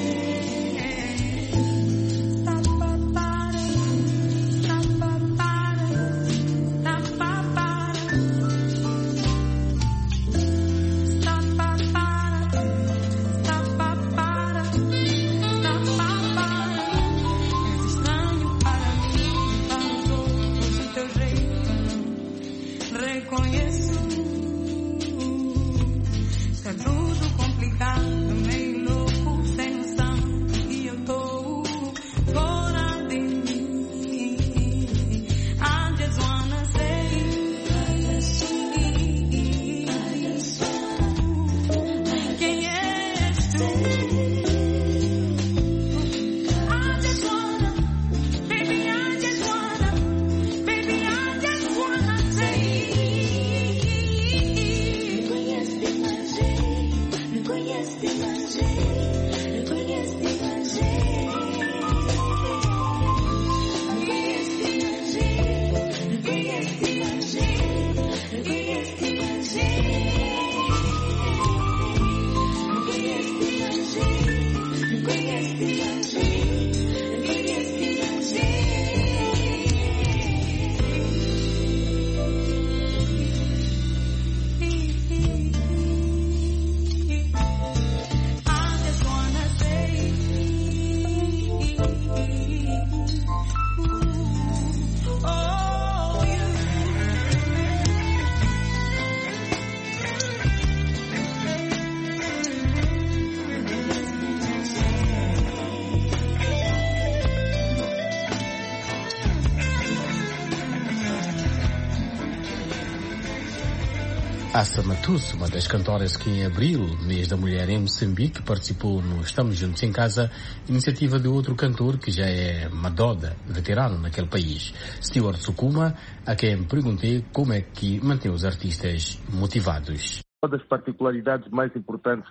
Assa Matuso, uma das cantoras que em abril, mês da mulher em Moçambique, participou no Estamos Juntos em Casa, iniciativa de outro cantor que já é Madoda, veterano naquele país, Stewart Sukuma, a quem perguntei como é que mantém os artistas motivados. Uma das particularidades mais importantes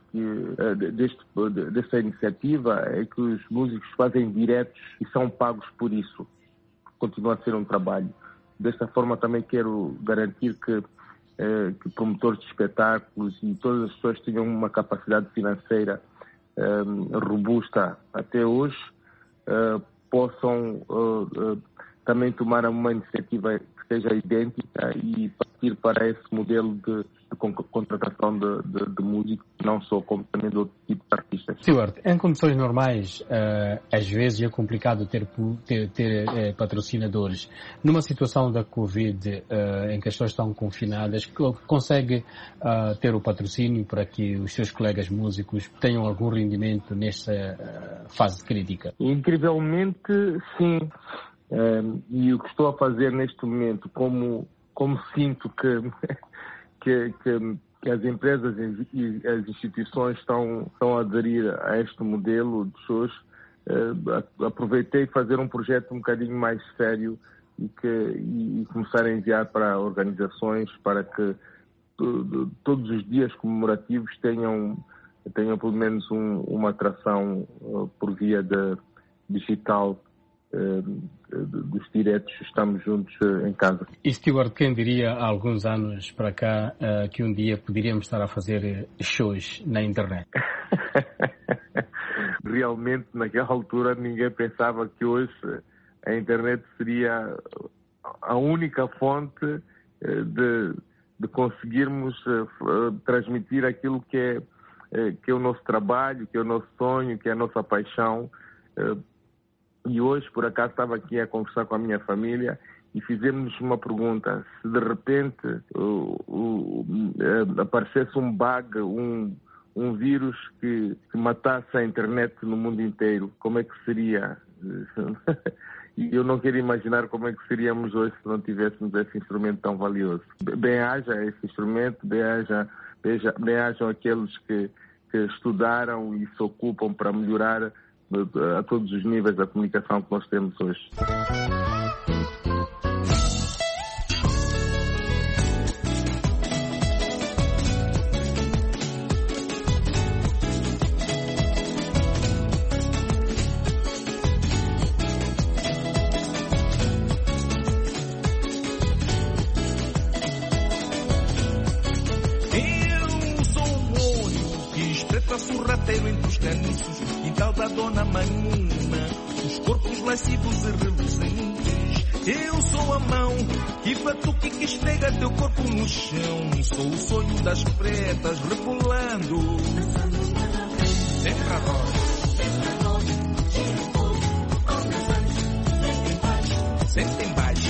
desta iniciativa é que os músicos fazem diretos e são pagos por isso. Continua a ser um trabalho. Desta forma também quero garantir que promotores de espetáculos e todas as pessoas tenham uma capacidade financeira robusta até hoje, possam também tomar uma iniciativa que seja idêntica e partir para esse modelo contratação de músicos, não só, como também de outro tipo de artistas. Stewart, em condições normais, às vezes é complicado ter patrocinadores. Numa situação da Covid, em que as pessoas estão confinadas, consegue ter o patrocínio para que os seus colegas músicos tenham algum rendimento nesta fase crítica? Incrivelmente, sim. E o que estou a fazer neste momento, como sinto que as empresas e as instituições estão a aderir a este modelo de shows, aproveitei fazer um projeto um bocadinho mais sério e começar a enviar para organizações para que todos os dias comemorativos tenham pelo menos uma atração por via digital dos diretos. Estamos juntos em casa. E Stewart, quem diria há alguns anos para cá que um dia poderíamos estar a fazer shows na internet? Realmente, naquela altura, ninguém pensava que hoje a internet seria a única fonte de conseguirmos transmitir aquilo que é o nosso trabalho, que é o nosso sonho, que é a nossa paixão. E hoje, por acaso, estava aqui a conversar com a minha família e fizemos uma pergunta. Se de repente aparecesse um bug, um vírus que matasse a internet no mundo inteiro, como é que seria? E eu não quero imaginar como é que seríamos hoje se não tivéssemos esse instrumento tão valioso. Bem-haja esse instrumento, bem-hajam aqueles que estudaram e se ocupam para melhorar a todos os níveis da comunicação que nós temos hoje. Eu sou o olho que espeta sorrateiro entre os caniços, quintal da Dona Manhuna, os corpos lascivos e reluzentes. Eu sou a mão que batuque e que esfrega teu corpo no chão. Sou o sonho das pretas rebolando. Sempre a roda. Sempre em baixo.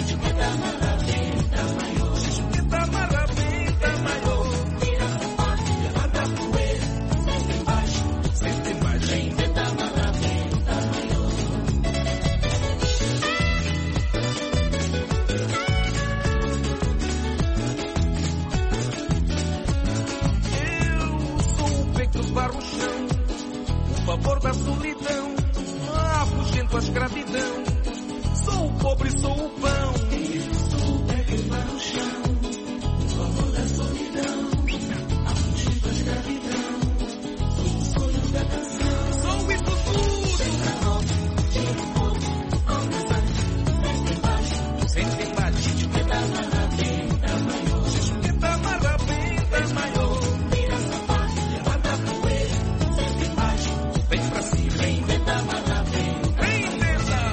Da solidão, afugento a escravidão. Sou o pobre, sou o pão. Eu sou o pé que vai no chão, o favor da solidão, afugento a escravidão. Sou o sonho da canção. Sou isso tudo. Sempre a noite, tira um pouco, sempre embaixo, sempre embaixo. Que tá marabenta maior, que tá marabenta maior. Vira sapato, levanta a poeira, sempre embaixo. Vem pra cima, vem da maravilha, vem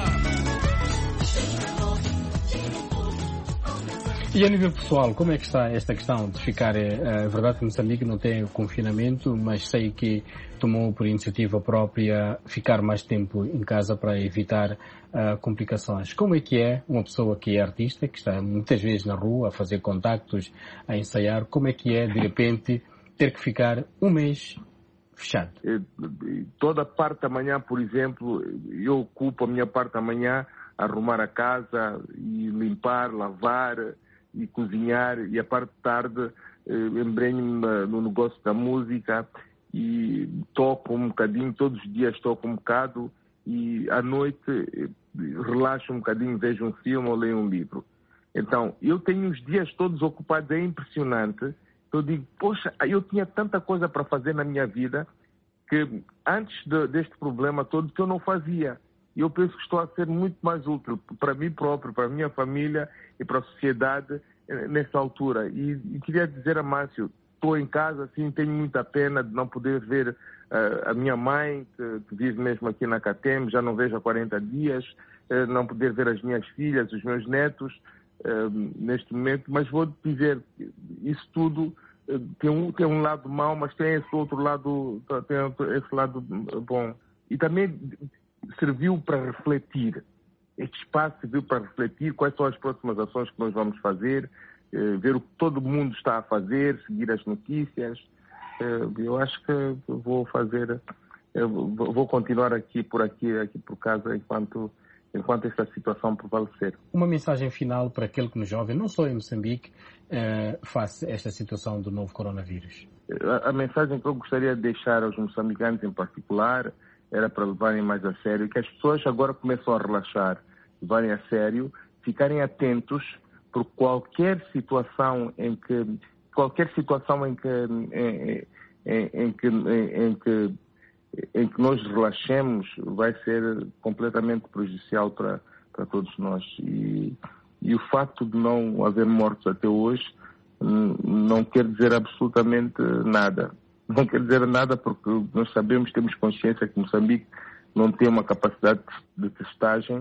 E a nível pessoal, como é que está esta questão de ficar... É verdade que Moçambique não tem o confinamento, mas sei que tomou por iniciativa própria ficar mais tempo em casa para evitar complicações. Como é que é uma pessoa que é artista, que está muitas vezes na rua a fazer contactos, a ensaiar, como é que é de repente ter que ficar um mês fechado? Toda parte da manhã, por exemplo, eu ocupo a minha parte da manhã a arrumar a casa e limpar, lavar e cozinhar, e a parte de tarde embrenho-me no negócio da música e toco um bocadinho, todos os dias toco um bocado, e à noite relaxo um bocadinho, vejo um filme ou leio um livro. Então, eu tenho os dias todos ocupados, é impressionante. Eu digo, poxa, eu tinha tanta coisa para fazer na minha vida que antes deste problema todo que eu não fazia. E eu penso que estou a ser muito mais útil para mim próprio, para a minha família e para a sociedade nessa altura. E queria dizer a Márcio, estou em casa, assim, tenho muita pena de não poder ver a minha mãe, que vive mesmo aqui na Catem, já não vejo há 40 dias, não poder ver as minhas filhas, os meus netos neste momento, mas vou dizer, isso tudo tem um lado mau, mas tem esse outro lado, tem esse lado bom. E também serviu para refletir. Este espaço serviu para refletir quais são as próximas ações que nós vamos fazer, ver o que todo mundo está a fazer, seguir as notícias. Eu acho que vou continuar aqui por casa enquanto esta situação prevalecer. Uma mensagem final para aquele que nos ouve, não só em Moçambique, face a esta situação do novo coronavírus. A mensagem que eu gostaria de deixar aos moçambicanos em particular era para levarem mais a sério, que as pessoas agora começam a relaxar, levarem a sério, ficarem atentos por qualquer situação em que nós relaxemos vai ser completamente prejudicial para todos nós. E o facto de não haver mortos até hoje não quer dizer absolutamente nada. Não quer dizer nada porque nós sabemos, temos consciência que Moçambique não tem uma capacidade de testagem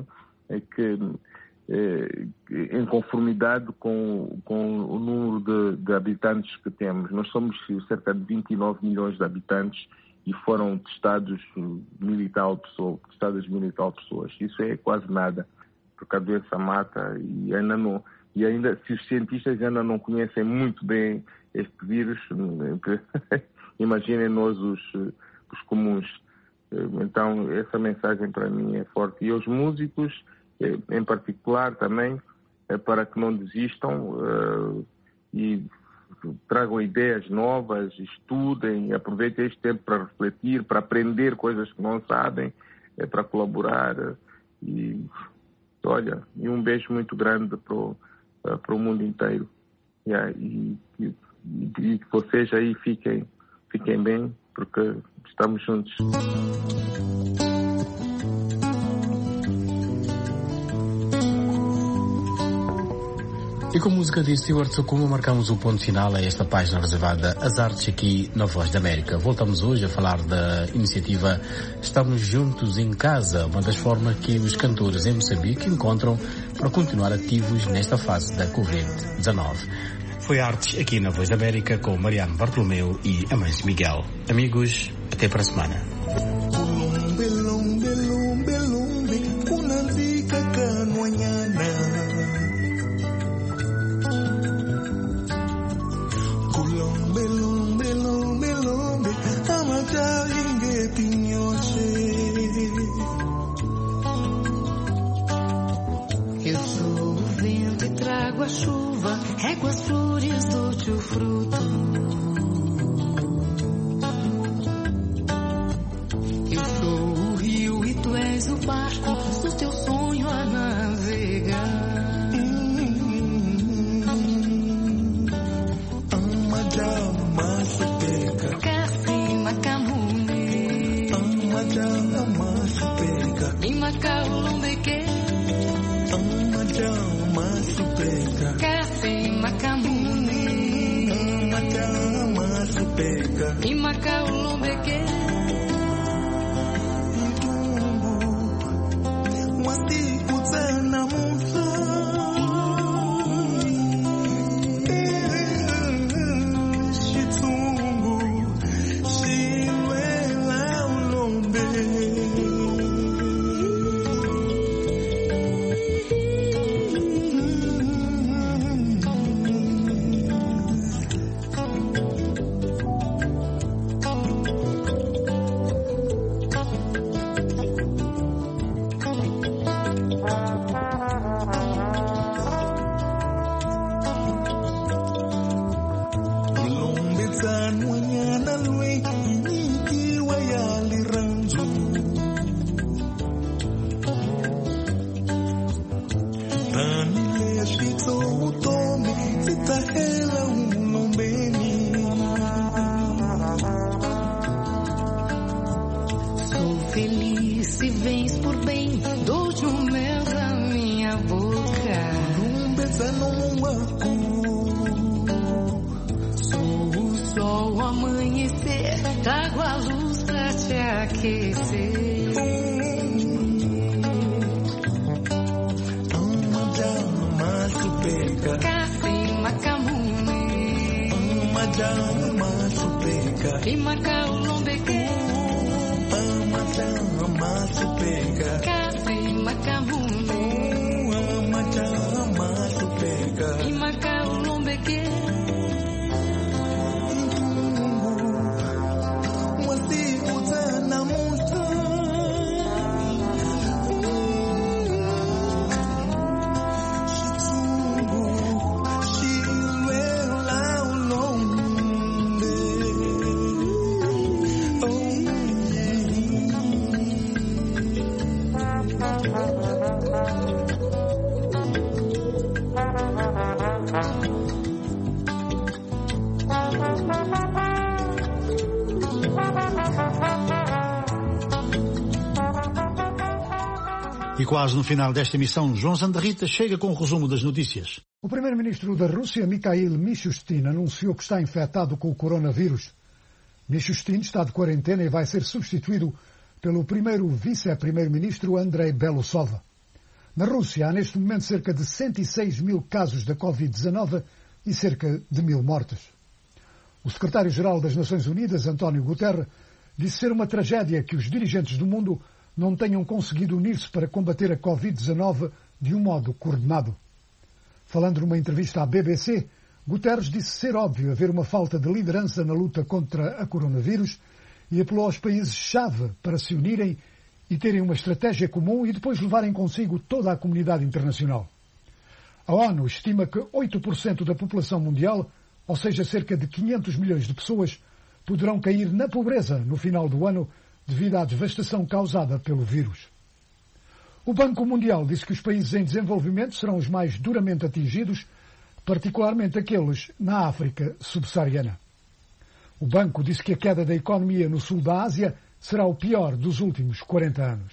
em conformidade com o número de habitantes que temos. Nós somos cerca de 29 milhões de habitantes e foram testadas 1.000 e tal pessoas. Isso é quase nada, porque a doença mata e ainda se os cientistas ainda não conhecem muito bem este vírus, imaginem nós os comuns. Então essa mensagem para mim é forte. E aos músicos, em particular também, para que não desistam e tragam ideias novas, estudem, aproveitem este tempo para refletir, para aprender coisas que não sabem, para colaborar. E um beijo muito grande para o mundo inteiro. E que vocês aí fiquem bem, porque estamos juntos. E com a música de Stewart Sukuma marcamos o ponto final a esta página reservada às artes aqui na Voz da América. Voltamos hoje a falar da iniciativa Estamos Juntos em Casa, uma das formas que os cantores em Moçambique encontram para continuar ativos nesta fase da Covid-19. Foi Artes aqui na Voz da América com Mariano Bartolomeu e Amâncio Miguel. Amigos, até para a semana. Eu sou o vento e trago a chuva, rego as flores, dou-te o fruto. Eu sou o rio e tu és o barco, no teu sonho a navegar. Trago a luz pra te aquecer. E quase no final desta emissão, João Santa Rita chega com o resumo das notícias. O primeiro-ministro da Rússia, Mikhail Mishustin, anunciou que está infectado com o coronavírus. Mishustin está de quarentena e vai ser substituído pelo primeiro vice-primeiro-ministro Andrei Belousov. Na Rússia há neste momento cerca de 106 mil casos da Covid-19 e cerca de 1000 mortes. O secretário-geral das Nações Unidas, António Guterres, disse ser uma tragédia que os dirigentes do mundo não tenham conseguido unir-se para combater a Covid-19 de um modo coordenado. Falando numa entrevista à BBC, Guterres disse ser óbvio haver uma falta de liderança na luta contra a coronavírus e apelou aos países-chave para se unirem e terem uma estratégia comum e depois levarem consigo toda a comunidade internacional. A ONU estima que 8% da população mundial, ou seja, cerca de 500 milhões de pessoas, poderão cair na pobreza no final do ano devido à devastação causada pelo vírus. O Banco Mundial disse que os países em desenvolvimento serão os mais duramente atingidos, particularmente aqueles na África subsaariana. O banco disse que a queda da economia no sul da Ásia será o pior dos últimos 40 anos.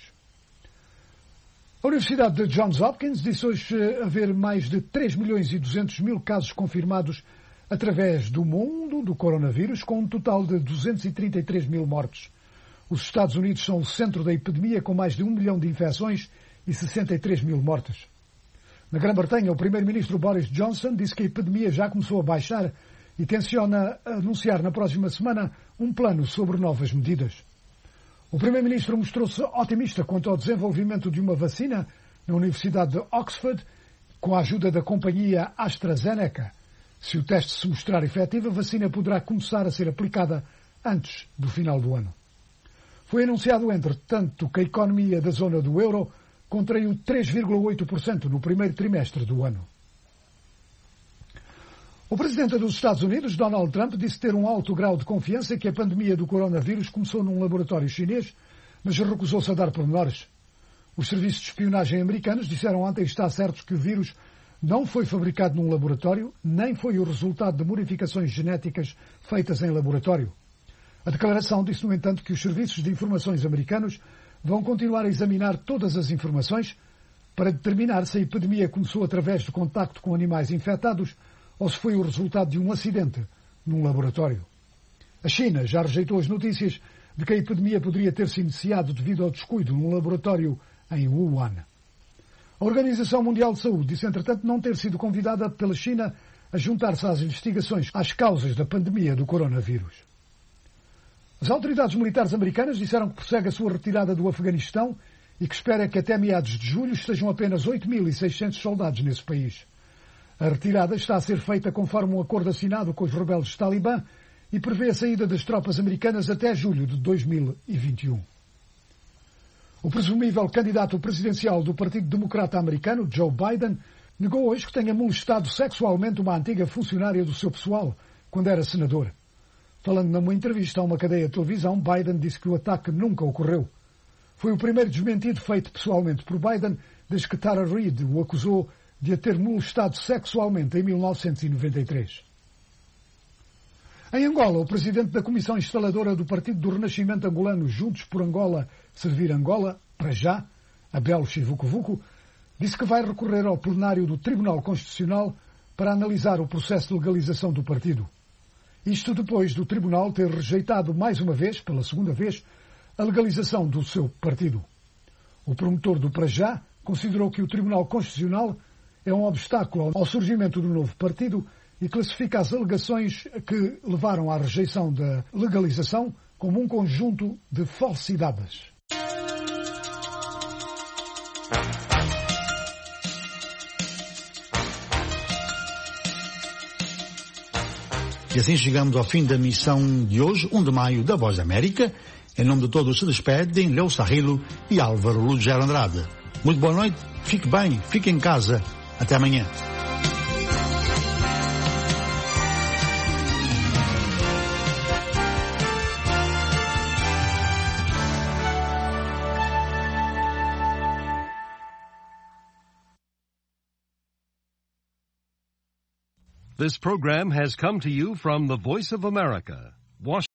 A Universidade de Johns Hopkins disse hoje haver mais de 3 milhões e 200 mil casos confirmados através do mundo do coronavírus, com um total de 233 mil mortes. Os Estados Unidos são o centro da epidemia, com mais de 1 milhão de infecções e 63 mil mortes. Na Grã-Bretanha, o primeiro-ministro Boris Johnson disse que a epidemia já começou a baixar e tenciona anunciar na próxima semana um plano sobre novas medidas. O primeiro-ministro mostrou-se otimista quanto ao desenvolvimento de uma vacina na Universidade de Oxford, com a ajuda da companhia AstraZeneca. Se o teste se mostrar efetivo, a vacina poderá começar a ser aplicada antes do final do ano. Foi anunciado, entretanto, que a economia da zona do euro contraiu 3,8% no primeiro trimestre do ano. O presidente dos Estados Unidos, Donald Trump, disse ter um alto grau de confiança que a pandemia do coronavírus começou num laboratório chinês, mas recusou-se a dar pormenores. Os serviços de espionagem americanos disseram ontem estar certos que o vírus não foi fabricado num laboratório, nem foi o resultado de modificações genéticas feitas em laboratório. A declaração disse, no entanto, que os serviços de informações americanos vão continuar a examinar todas as informações para determinar se a epidemia começou através de contacto com animais infectados ou se foi o resultado de um acidente num laboratório. A China já rejeitou as notícias de que a epidemia poderia ter se iniciado devido ao descuido num laboratório em Wuhan. A Organização Mundial de Saúde disse, entretanto, não ter sido convidada pela China a juntar-se às investigações às causas da pandemia do coronavírus. As autoridades militares americanas disseram que prossegue a sua retirada do Afeganistão e que espera que até meados de julho estejam apenas 8.600 soldados nesse país. A retirada está a ser feita conforme um acordo assinado com os rebeldes Talibã e prevê a saída das tropas americanas até julho de 2021. O presumível candidato presidencial do Partido Democrata Americano, Joe Biden, negou hoje que tenha molestado sexualmente uma antiga funcionária do seu pessoal quando era senador. Falando numa entrevista a uma cadeia de televisão, Biden disse que o ataque nunca ocorreu. Foi o primeiro desmentido feito pessoalmente por Biden desde que Tara Reid o acusou de a ter molestado sexualmente em 1993. Em Angola, o presidente da Comissão Instaladora do Partido do Renascimento Angolano, Juntos por Angola, Servir Angola, para já, Abel Chivucovuco, disse que vai recorrer ao plenário do Tribunal Constitucional para analisar o processo de legalização do partido. Isto depois do Tribunal ter rejeitado mais uma vez, pela segunda vez, a legalização do seu partido. O promotor do para já considerou que o Tribunal Constitucional é um obstáculo ao surgimento do novo partido e classifica as alegações que levaram à rejeição da legalização como um conjunto de falsidades. E assim chegamos ao fim da missão de hoje, 1 de maio, da Voz da América. Em nome de todos se despedem Leo Sarrilo e Álvaro Lugero Andrade. Muito boa noite, fique bem, fique em casa. Até amanhã. This program has come to you from the Voice of America, Washington.